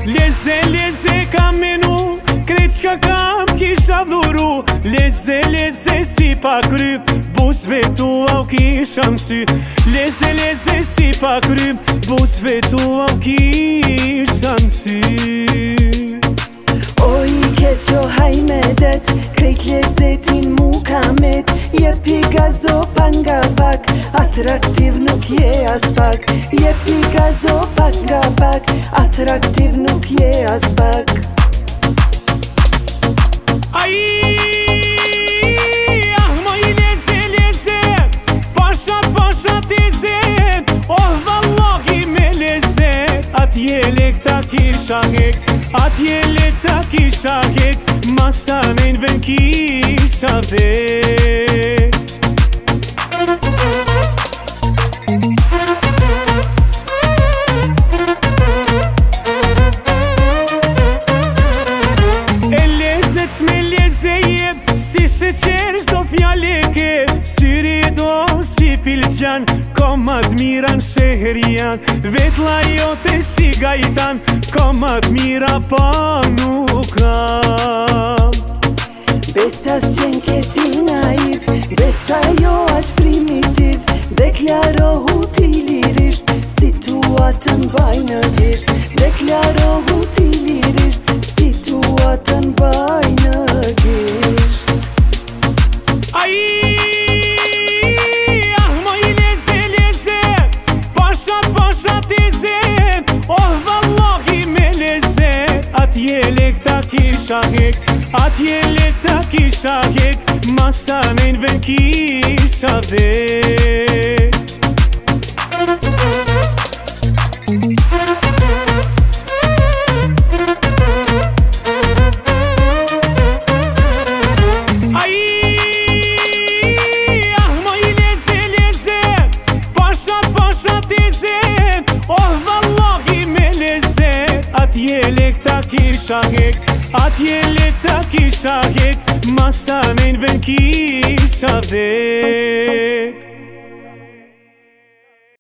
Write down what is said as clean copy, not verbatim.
Leze, leze kam menu, krejt qka kam t'kisha dhuru. Leze, leze si pa kry, buzve tua u kisha m'sy. Leze, leze si pa kry, buzve tua u kisha m'sy. O i keqo hajmedet, krejt lezetin mu kamet. Jepi gazo pak nga pak, atraktiv nuk je as pak. Jepi gazo pak nga pak, atraktiv nuk je as pak. Ai, ah moj leze, leze, pashat, pashat e zet. Oh, vallahi me leze, atje lek ta kisha hek, atje lek ta kisha hek, masa nejn ven kisha vek. Shme leze jep, si sheqer shdo fjale ke. Syri do si pilqan, komat miran sheherian. Vetla jote si gajtan, komat mira pa nuk kam. Besa s'qen keti naiv, besa jo aq primitiv. Deklarohu ti lirisht, situatën baj në gisht. Deklarohu ti lirisht, situatën baj në gisht. Ai, ah moj leze, leze, pashat, pashat e zet. Oh, vallahi me leze, atje lek ta kisha hek, atje lek ta kisha hek, masa nejn ven kisha vek. Oh, vallahi me leze, atje lek ta kisha hek, atje lek ta kisha hek, masa nejn ven kisha vek.